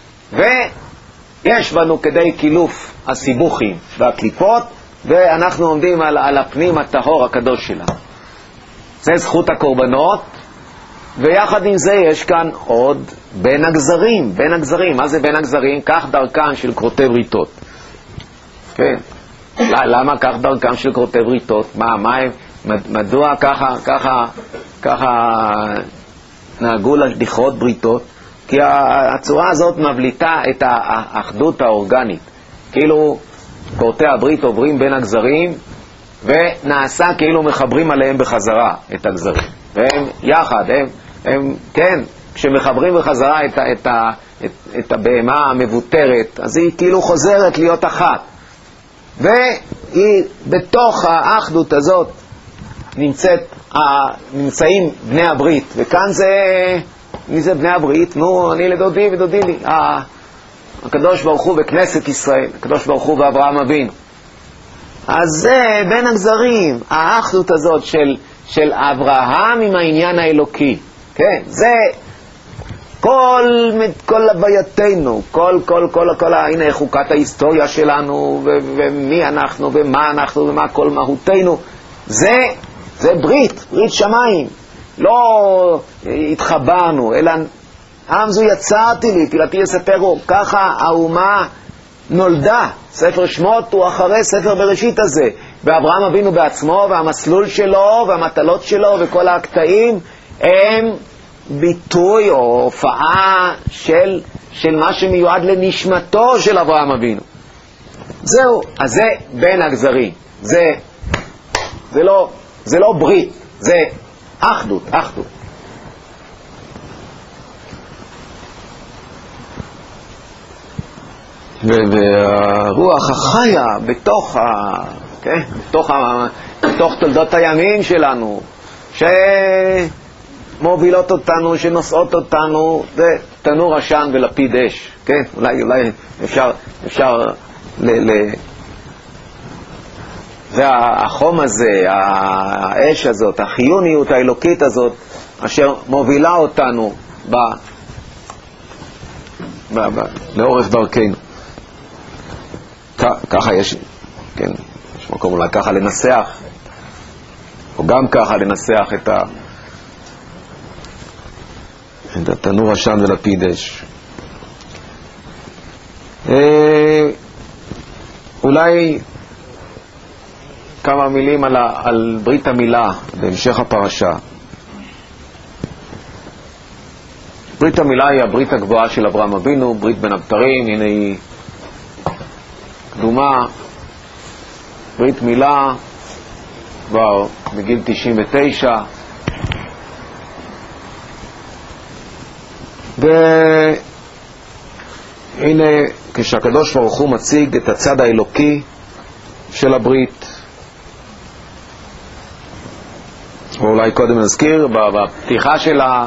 S1: ויש בנו כדי קילוף הסיבוכים והקליפות, ואנחנו עומדים על הפנים הטהור הקדוש שלה. זה זכות הקורבנות. ויחד עם זה יש כאן עוד בין הגזרים. מה זה בין הגזרים? כך דרכם של כרותי בריתות. כן. למה כך דרכם של כרותי בריתות? מדוע ככה נהגו לכרות בריתות? כי הצורה הזאת מבליטה את האחדות האורגנית. כאילו כרותי הברית עוברים בין הגזרים, ונעשה כאילו מחברים עליהם בחזרה את הגזרים. והם יחד, הם כן, כשמחברים בחזרה את הבהמה המבוטרת, אז היא כאילו חוזרת להיות אחת. והיא בתוך האחדות הזאת נמצאים בני הברית, וכאן מי זה בני הברית? נו, אני לדודי ודודי לי. הקדוש ברוך הוא בכנסת ישראל, הקדוש ברוך הוא ואברהם אבינו. אז זה בין הגזרים, האחדות הזאת של אברהם עם העניין האלוקי. כן, זה כל הווייתנו, הנה חוקת ההיסטוריה שלנו, ומי אנחנו, ומה אנחנו, ומה כל מהותנו. זה ברית שמיים. לא התחברנו, אלא עם זו יצרתי לי, תהילתי יספרו. ככה האומה נולדה. ספר שמות הוא אחרי ספר בראשית הזה. ואברהם אבינו בעצמו, והמסלול שלו, והמטלות שלו, וכל הקטעים, הם ביטוי או הופעה של מה שמיועד לנשמתו של אברהם אבינו. זהו, אז זה בין הגזרים. זה לא ברית, זה אחדות. והרוח החיה בתוך תולדות הימים שלנו, שמובילות אותנו, שנושאות אותנו, זה תנור עשן ולפיד אש. כן? אולי אפשר זה החום הזה, האש הזאת, החיוניות האלוקית הזאת, אשר מובילה אותנו לאורך דרכנו. ככה יש מקום אולי ככה לנסח, או גם ככה לנסח את התנור עשן ולפיד אש. אולי כמה מילים על ברית המילה בהמשך הפרשה. ברית המילה היא הברית הגבוהה של אברהם אבינו, ברית בין הבתרים. הנה היא קדומה, ברית מילה כבר בגיל 99, והנה כשהקדוש ברוך הוא מציג את הצד האלוקי של הברית, ואולי קודם נזכיר בפתיחה שלה,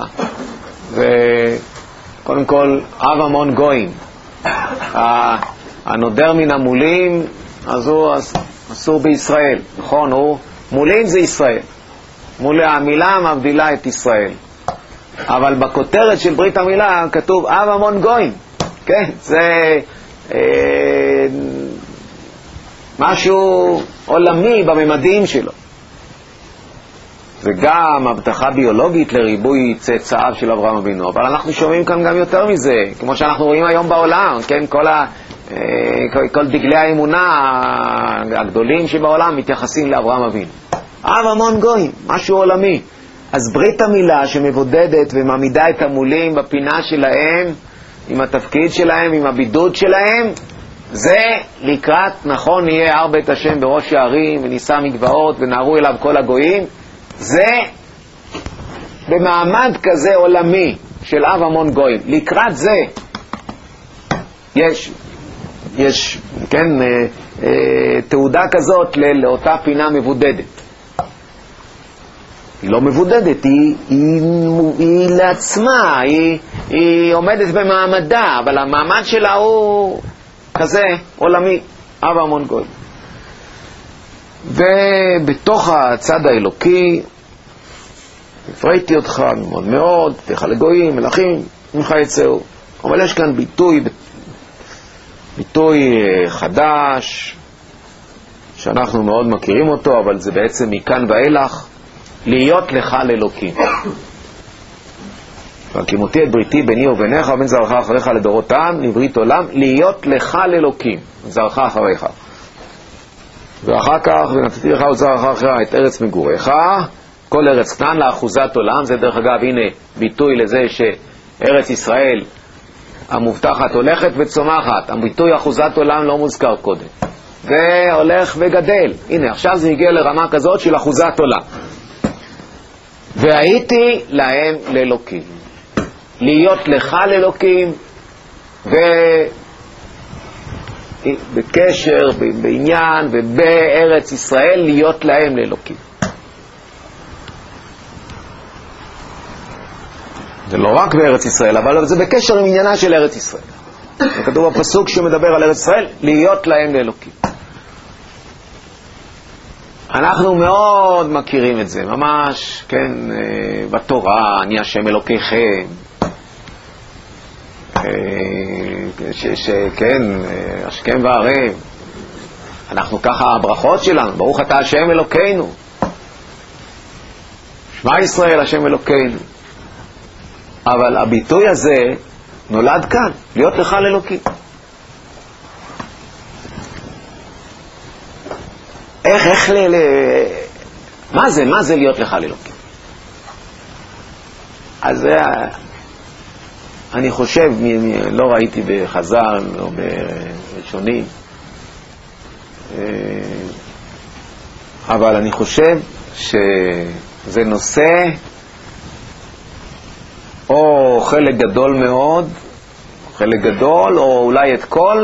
S1: וקודם כל אב המון גויים, הנודר מן המולים, אז הוא אסור בישראל, נכון? מולים זה ישראל, המילה מבדילה את ישראל, אבל בכותרת של ברית המילה כתוב אב המון גויים. כן, זה משהו עולמי בממדים שלו. וגם הבטחה ביולוגית לריבוי צאצאיו של אברהם אבינו. אבל אנחנו שומעים כאן גם יותר מזה, כמו שאנחנו רואים היום בעולם, כן? כל דגלי האמונה הגדולים שבעולם מתייחסים לאברהם אבינו. אב המון גויים, משהו עולמי. אז ברית המילה שמבודדת ומעמידה את המולים בפינה שלהם, עם התפקיד שלהם, עם הבידוד שלהם, זה לקראת נכון יהיה הר בית השם בראש הערים ונישא מגבעות ונערו אליו כל הגויים. זה במעמד כזה עולמי של אב המון גויים. לקראת זה יש כן, תעודה כזאת לאותה פינה מבודדת. היא לא מבודדת, היא לעצמה, היא עומדת במעמדה, אבל המעמד שלה הוא כזה עולמי, אב המון גויים. ובתוך הצד האלוקי, הפרעתי אותך מאוד מאוד, תלך לגויים, מלאכים, ממך יצאו. אבל יש כאן ביטוי חדש, שאנחנו מאוד מכירים אותו, אבל זה בעצם מכאן ואילך, להיות לך לאלוקים. והקימותי את בריתי ביני וביניך ובין זרעך אחריך לדורותם לברית עולם, להיות לך לאלוקים, זרעך אחריך. ואחר כך ונתתי לך וזרעך אחריך את ארץ מגוריך, כל ארץ כנען לאחוזת עולם. זה דרך אגב הנה ביטוי לזה שארץ ישראל המובטחת הולכת וצומחת. הביטוי אחוזת עולם לא מוזכר קודם, זה הולך וגדל. הנה עכשיו זה הגיע לרמה כזאת של אחוזת עולם. והייתי להם לאלוקים, להיות לך לאלוקים, ובקשר, בעניין ובארץ ישראל להיות להם לאלוקים. זה לא רק בארץ ישראל, אבל זה בקשר עם עניינה של ארץ ישראל. כתוב בפסוק שמדבר על ארץ ישראל, להיות להם לאלוקים. אנחנו מאוד מכירים את זה, ממש, כן, בתורה, אני השם אלוקיכם, כן, השכם והערב, אנחנו ככה, הברכות שלנו, ברוך אתה השם אלוקינו, שמע ישראל השם אלוקינו. אבל הביטוי הזה נולד כאן, להיות לך לאלוקים. איך מה זה להיות לך לאלוקים? אז אני חושב, לא ראיתי בחז"ל או בראשונים, אבל אני חושב שזה נושא או חלק גדול מאוד, חלק גדול, או אולי את כל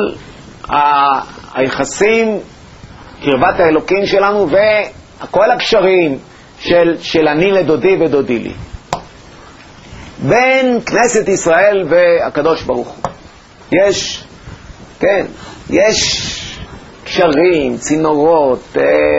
S1: היחסים, קרבת האלוקים שלנו, וכל הקשרים של אני לדודי ודודי לי. בין כנסת ישראל והקדוש ברוך הוא. יש קשרים, צינורות,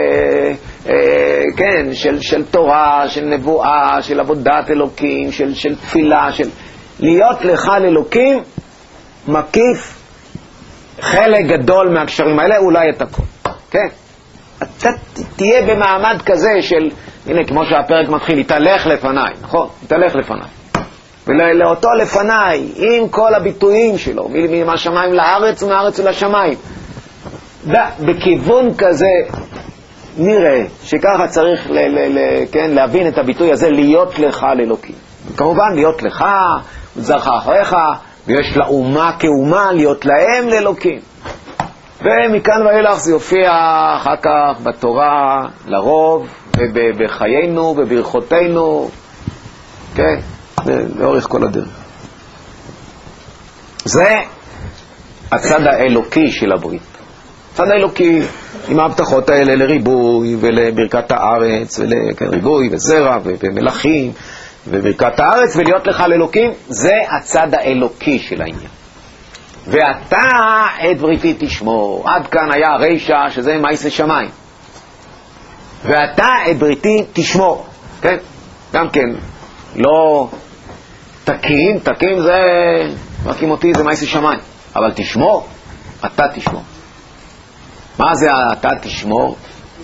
S1: כן, של תורה, של נבואה, של עבודת אלוקים, של תפילה, של להיות לך לאלוקים, מקיף חלק גדול מהקשרים האלה, אולי את הכל. כן? אתה תהיה במעמד כזה של, הנה, כמו שהפרק מתחיל, יתהלך לפניי, נכון? יתהלך לפניי. ולאותו לפניי, עם כל הביטויים שלו, מהשמיים לארץ ומהארץ לשמיים. בכיוון כזה, נראה שככה צריך להבין את הביטוי הזה, להיות לך לאלוקים. כמובן, להיות לך, וזרח אחריך, ויש לאומה כאומה, להיות להם לאלוקים. ומכאן ואילך זה יופיע אחר כך בתורה, לרוב, ובחיינו, וברכותינו, כן, לאורך כל הדרך. זה הצד האלוקי של הברית. הצד האלוקי, עם ההבטחות האלה לריבוי ולברכת הארץ, ולריבוי וזרע ומלכים וברכת הארץ ולהיות לך לאלוקים, זה הצד האלוקי של העניין. ואתה את בריתי תשמור. עד כאן היה הרשע שזה מעשה שמיים. ואתה את בריתי תשמור. כן? גם כן, לא תקים זה, מקים אותי זה מעשה שמיים. אבל תשמור, אתה תשמור. מה זה אתה תשמור?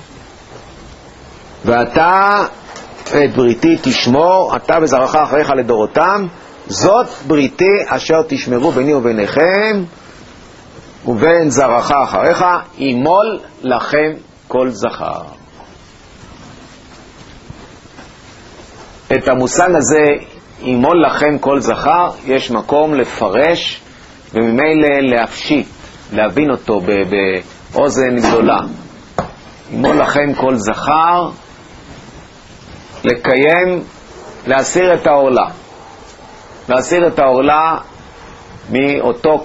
S1: ואתה את בריתי תשמור, אתה וזרעך אחריך לדורותם, זאת בריתי אשר תשמרו ביני וביניכם ובין זרעך אחריך, ימול לכם כל זכר. את המושג הזה, ימול לכם כל זכר, יש מקום לפרש וממילא להפשיט, להבין אותו באוזן גדולה. ימול לכם כל זכר, לקיים, להסיר את העורלה. להסיר את העורלה מאותו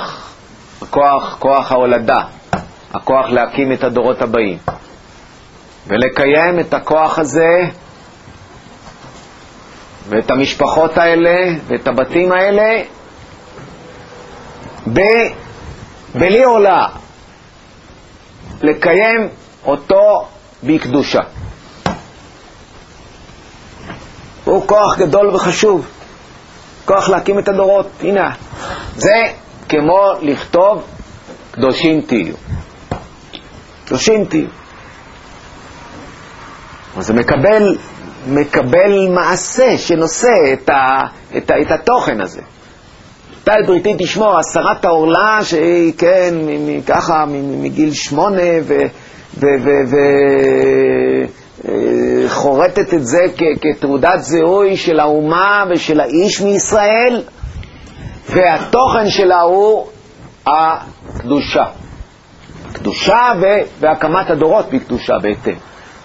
S1: כוח ההולדה, הכוח להקים את הדורות הבאים. ולקיים את הכוח הזה, ואת המשפחות האלה, ואת הבתים האלה, בלי עורלה. לקיים אותו בקדושה. הוא כוח גדול וחשוב. כוח להקים את הדורות. הנה, זה כמו לכתוב קדושים תהיו. קדושים תהיו. אז זה מקבל מעשה שנושא את התוכן הזה. אתה את בריתי תשמור, הסרת העורלה שהיא כן ככה מגיל 8 חורטת את זה כתעודת זיהוי של האומה ושל האיש מישראל, והתוכן שלה הוא הקדושה. קדושה והקמת הדורות בקדושה בהתאם.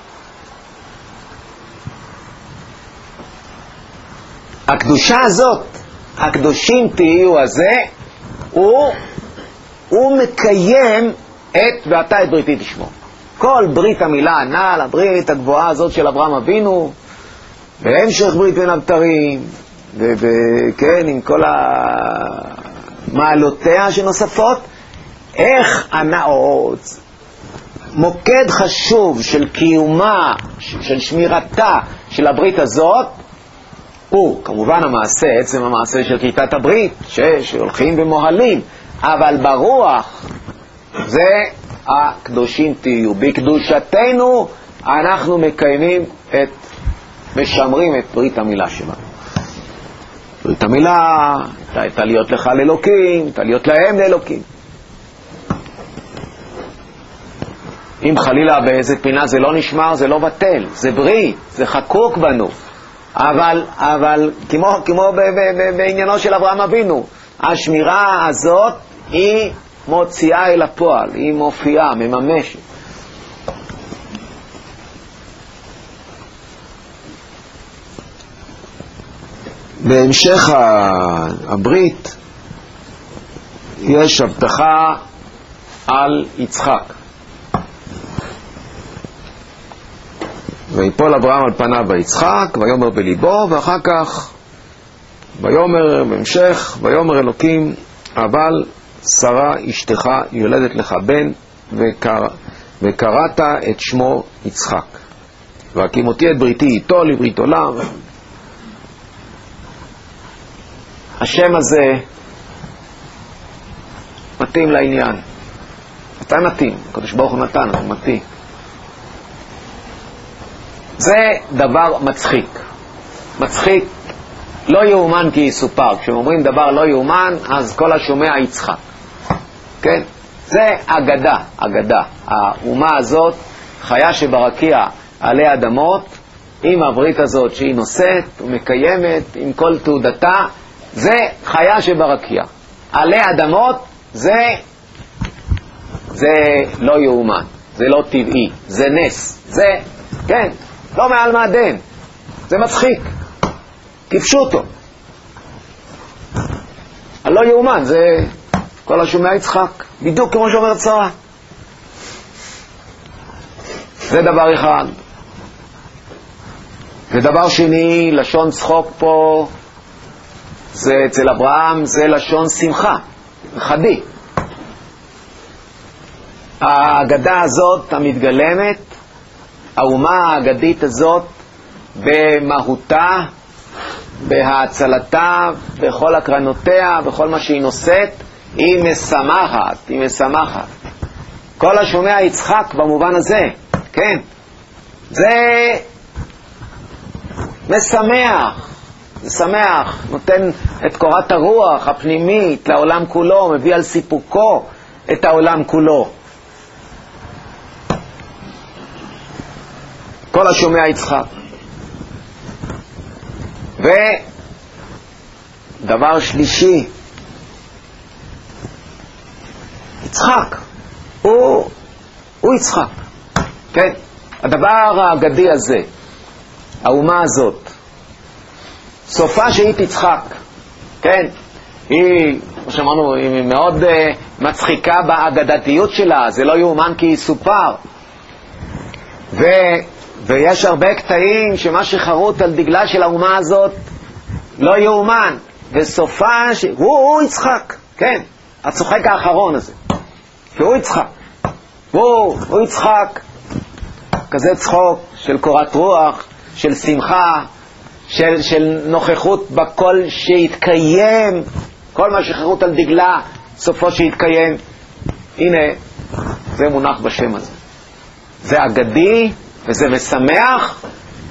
S1: הקדושה הזאת, הקדושים תהיו הזה, הוא מקיים את ואתה את בריתי תשמור. כל ברית המילה הנ"ל, הברית הגבוהה הזאת של אברהם אבינו, והמשך ברית בין הבתרים, וכן, עם כל המעלותיה שנוספות, איך הנאות, מוקד חשוב של קיומה, של שמירתה של הברית הזאת, הוא כמובן המעשה, עצם המעשה של כריתת הברית, שהולכים ומוהלים, אבל ברוח זה הקדושים תהיו. בקדושתנו אנחנו מקיימים משמרים את ברית המילה שלנו. ברית המילה, הייתה להיות לך לאלוקים, הייתה להיות להם לאלוקים. אם חלילה באיזה פינה זה לא נשמר, זה לא בטל, זה ברית, זה חקוק בנו. אבל כמו בעניינו של אברהם אבינו, השמירה הזאת היא מוציאה אל הפועל, היא מופיעה, מממשת. בהמשך הברית יש הבטחה על יצחק. ויפול אברהם על פניו ויצחק, ויאמר בליבו, ואחר כך ויאמר בהמשך, ויאמר אלוקים, אבל שרה אשתך יולדת לך בן, וקראת את שמו יצחק. והקימותי את בריתי איתו לברית עולם. השם הזה מתאים לעניין. מתי מתאים? הקדוש ברוך הוא נתן, הוא מתאים. זה דבר מצחיק. מצחיק, לא יאומן כי יסופר. כשאומרים דבר לא יאומן, אז כל השומע יצחק. כן? זה אגדה, אגדה. האומה הזאת, חיה שברקיע עלי אדמות, עם הברית הזאת שהיא נושאת ומקיימת, עם כל תעודתה, זה חיה שברקיע. עלי אדמות זה לא יאומן, זה לא טבעי, זה נס, זה, כן, לא מעל מעדן, זה מצחיק, כיפשו אותו. הלא יאומן, זה כל השומע יצחק, בדיוק כמו שאומרת שרה. זה דבר אחד. ודבר שני, לשון צחוק פה, זה אצל אברהם, זה לשון שמחה, חדי. האגדה הזאת המתגלמת, האומה האגדית הזאת, במהותה, בהצלתה, בכל הקרנותיה, בכל מה שהיא נושאת, היא משמחת, היא משמחת. כל השומע יצחק במובן הזה, כן, זה משמח, זה שמח, נותן את קורת הרוח הפנימית לעולם כולו, מביא על סיפוקו את העולם כולו. כל השומע יצחק. ודבר שלישי, יצחק, הוא יצחק, כן? הדבר האגדי הזה, האומה הזאת, סופה שהיא תצחק, כן? היא, כמו שאמרנו, היא מאוד מצחיקה באגדתיות שלה, זה לא יאומן כי יסופר. ויש הרבה קטעים שמה שחרוט על דגלה של האומה הזאת לא יאומן, וסופה הוא יצחק, כן? הצוחק האחרון הזה, שהוא יצחק, הוא יצחק, כזה צחוק של קורת רוח, של שמחה, של נוכחות בכל שיתקיים, כל מה שחרוט על דגלה סופו שיתקיים. הנה, זה מונח בשם הזה, זה אגדי וזה משמח,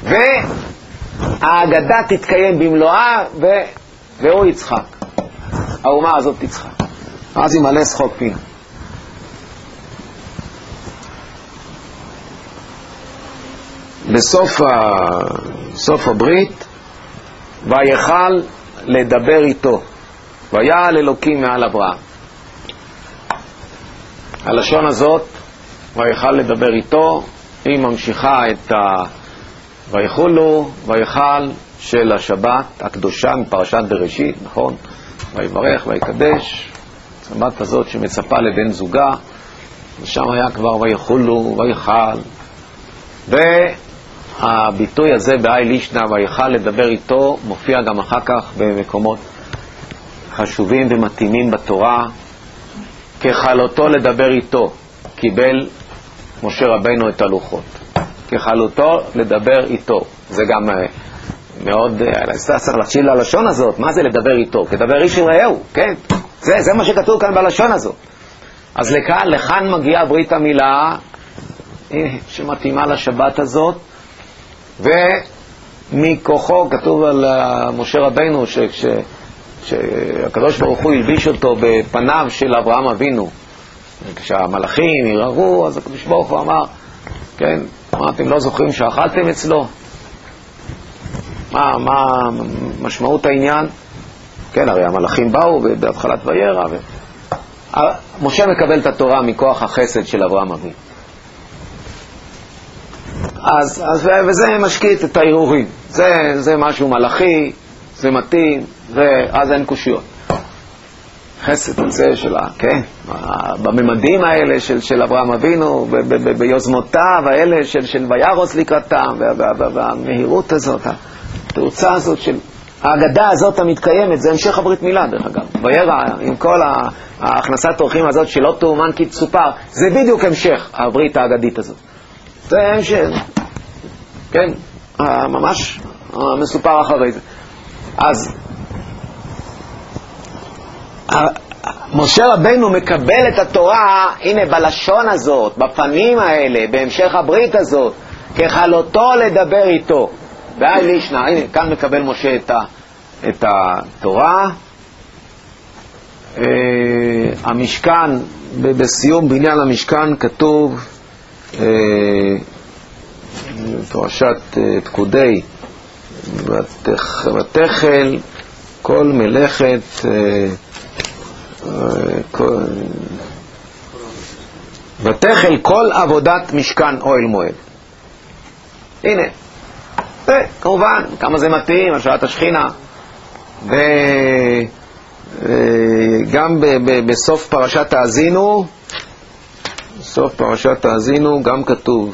S1: והאגדה תתקיים במלואה, והוא יצחק, האומה הזאת תצחק, אז ימלא שחוק פינו. בסוף הברית, ויכל לדבר איתו, ויעל אלוקים מעל אברהם. הלשון הזאת, ויכל לדבר איתו, היא ממשיכה את ויכולו, ויכל של השבת הקדושה מפרשת בראשית, נכון? ויברך ויקדש, שבת הזאת שמצפה לבן זוגה, ושם היה כבר ויכולו, ויכל, הביטוי הזה באי לישנא ויכל לדבר איתו מופיע גם אחר כך במקומות חשובים ומתאימים בתורה. כחלותו לדבר איתו קיבל משה רבינו את הלוחות. כחלותו לדבר איתו. זה גם מאוד, צריך להקשיב ללשון הזאת. מה זה לדבר איתו? כדבר איש אל רעהו, כן? זה מה שכתוב כאן בלשון הזאת. אז לכאן מגיעה ברית המילה שמתאימה לשבת הזאת, ומכוחו כתוב על משה רבינו שהקדוש ברוך הוא הלביש אותו בפניו של אברהם אבינו. כשהמלאכים ירערו, אז הקדוש ברוך הוא אמר, כן, מה אתם לא זוכרים שאכלתם אצלו? מה משמעות העניין? כן, הרי המלאכים באו בהתחלת וירא, משה מקבל את התורה מכוח החסד של אברהם אבינו. וזה משקיט את הערעורים. זה משהו מלאכי, זה מתאים, ואז אין קושיות. חסד הזה כן, בממדים האלה של אברהם אבינו, ביוזמותיו האלה של וירוץ לקראתם, והמהירות הזאת, התאוצה הזאת של ההגדה הזאת המתקיימת, זה המשך הברית מילה דרך אגב. וירא עם כל ההכנסת אורחים הזאת שלא תאומן כי תסופר, זה בדיוק המשך הברית האגדית הזאת. זה המשך, כן, ממש מסופר אחרי זה. אז משה רבינו מקבל את התורה, הנה בלשון הזאת, בפנים האלה, בהמשך הברית הזאת, כחלותו לדבר איתו. באי לישנא, הנה כאן מקבל משה את התורה. המשכן, בסיום בניין המשכן כתוב פרשת פקודי, ותחל כל מלאכת ותחל כל עבודת משכן אוהל מועד. הנה, כמובן, כמה זה מתאים, השעת השכינה. וגם בסוף פרשת האזינו, בסוף פרשת האזינו גם כתוב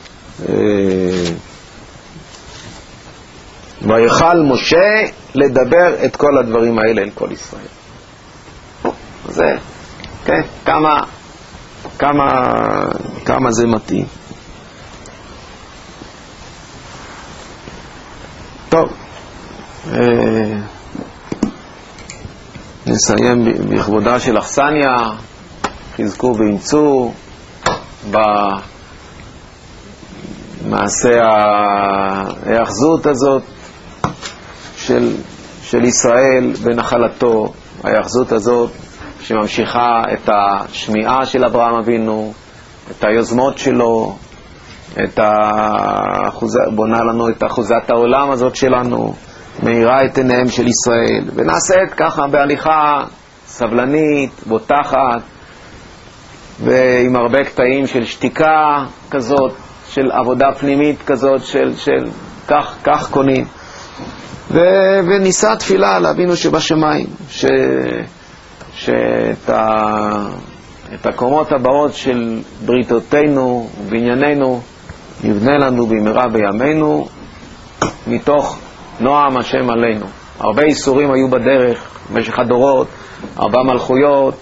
S1: ויכל משה לדבר את כל הדברים האלה אל כל ישראל. זה, כן, כמה זה מתאים. טוב, נסיים בכבודה של אכסניה. חזקו ואמצו במעשה ההאחזות הזאת של ישראל בנחלתו, ההאחזות הזאת שממשיכה את השמיעה של אברהם אבינו, את היוזמות שלו, בונה לנו את אחוזת העולם הזאת שלנו, מאירה את עיניהם של ישראל, ונעשית ככה בהליכה סבלנית, בוטחת, ועם הרבה קטעים של שתיקה כזאת, של עבודה פנימית כזאת, של כך קונים. וניסה תפילה לאבינו שבשמיים, שאת הקומות הבאות של בריתותינו ובענייננו יבנה לנו במהרה בימינו, מתוך נועם השם עלינו. הרבה איסורים היו בדרך במשך הדורות, 4 מלכויות,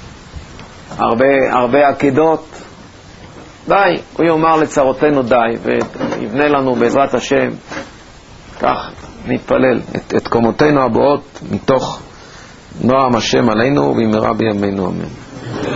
S1: הרבה עקדות. די, הוא יאמר לצרותינו די, ויבנה לנו בעזרת השם, כך נתפלל את קומותינו הבאות מתוך נועם השם עלינו ובמהרה בימינו אמן.